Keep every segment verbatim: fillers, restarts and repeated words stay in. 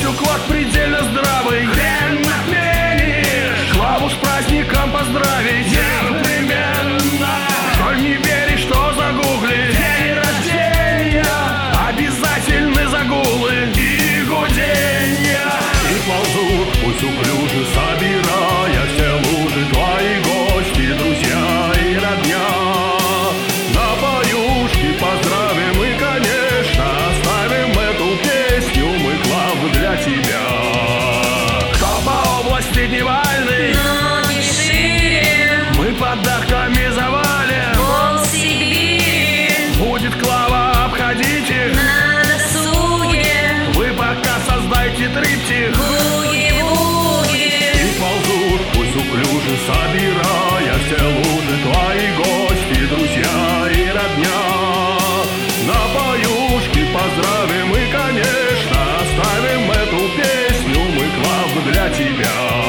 гостю клад предельно здравый. Хрен отменишь, Клаву с праздником поздравить непременно. Коль не веришь, что загугли день рождения, обязательны загулы и гуденья. И ползут пусть уклюжи, собирая все лужи, твои гости, друзья и родня. На баюшки поздравим и, конечно, оставим эту песню мы, Клав, для тебя. Кто по области дневальный, но не шире, мы подарками завалим. пол Сибири Будет Клава обходить их на досуге. вы пока создайте триптих. Буги-буги, И ползут пусть уклюжи, собирая все лужи, твои гости, друзья и родня. На баюшки поздравим и, конечно, оставим эту песню мы, Клав, для тебя.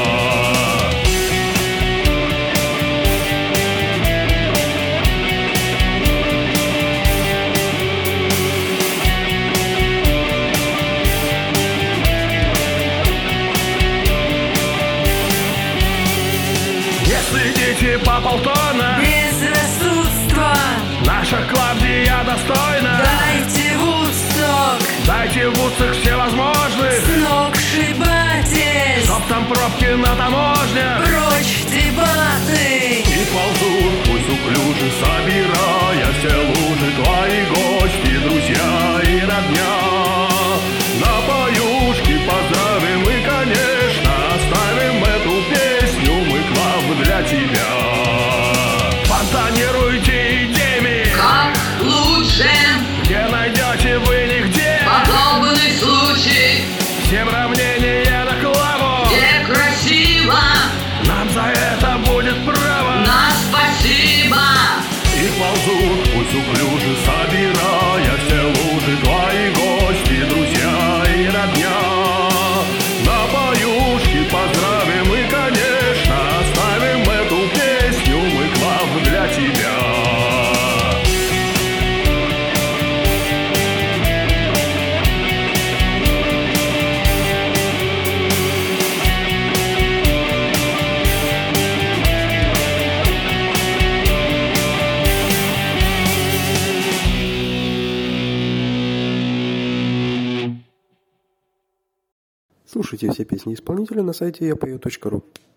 Если дети по полтона, безрассудство, наша Клавдия достойна. дайте Вудсток, Дайте в Вудсток всевозможных, сногсшибатель, чтоб там пробки на таможне. прочь дебаты. И ползут пусть уклюжи, собирая все лужи, твои гости, друзья и родня. На баюшки поздравим и, конечно, оставим эту песню мы, Клав, для тебя. Фонтанируйте идеями, Как лучше, где найдете вы нигде. подобный случай, Всем равнение на Клаву, где красиво, нам за это будет право. на спасибо. И ползут пусть уклюжи, собирая все лужи, твои гости, друзья и родня. На баюшки поздравим и, конечно, оставим эту песню мы, Клав, для тебя. Слушайте все песни исполнителя на сайте я пою точка ру.